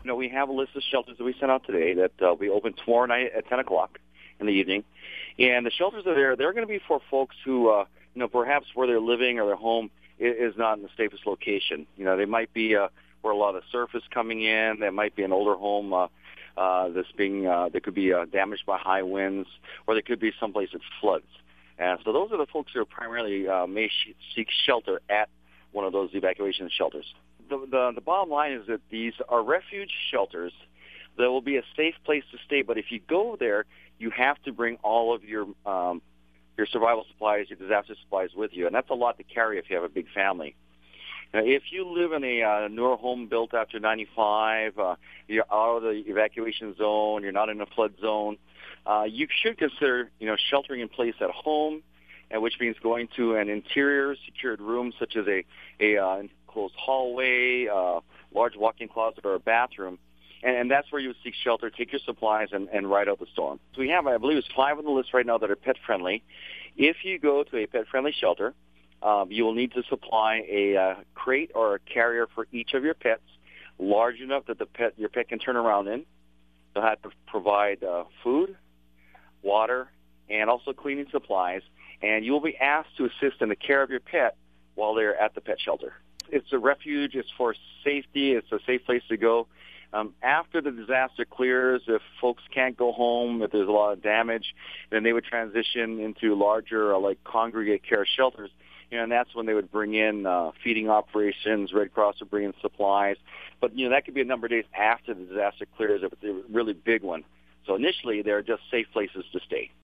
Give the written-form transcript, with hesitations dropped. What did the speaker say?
we have a list of shelters that we sent out today that we open tomorrow night at 10 o'clock in the evening. And the shelters are there. They're going to be for folks who, perhaps where they're living or their home is not in the safest location. They might be where a lot of surf is coming in. There might be an older home that could be damaged by high winds, or there could be someplace that floods. And so those are the folks who are primarily may seek shelter at one of those evacuation shelters. The bottom line is that these are refuge shelters. There will be a safe place to stay, but if you go there, you have to bring all of your survival supplies, your disaster supplies with you, and that's a lot to carry if you have a big family. Now, if you live in a newer home built after 95, you're out of the evacuation zone, you're not in a flood zone, you should consider, sheltering in place at home, and which means going to an interior secured room such as a enclosed hallway, large walk-in closet, or a bathroom. And that's where you would seek shelter, take your supplies, and ride out the storm. So we have, I believe, it's 5 on the list right now that are pet-friendly. If you go to a pet-friendly shelter, you will need to supply a crate or a carrier for each of your pets, large enough that your pet can turn around in. You'll have to provide food, water, and also cleaning supplies. And you will be asked to assist in the care of your pet while they're at the pet shelter. It's a refuge. It's for safety. It's a safe place to go. After the disaster clears, if folks can't go home, if there's a lot of damage, then they would transition into larger, like congregate care shelters. And that's when they would bring in feeding operations. Red Cross would bring in supplies. But, that could be a number of days after the disaster clears if it's a really big one. So initially, they're just safe places to stay.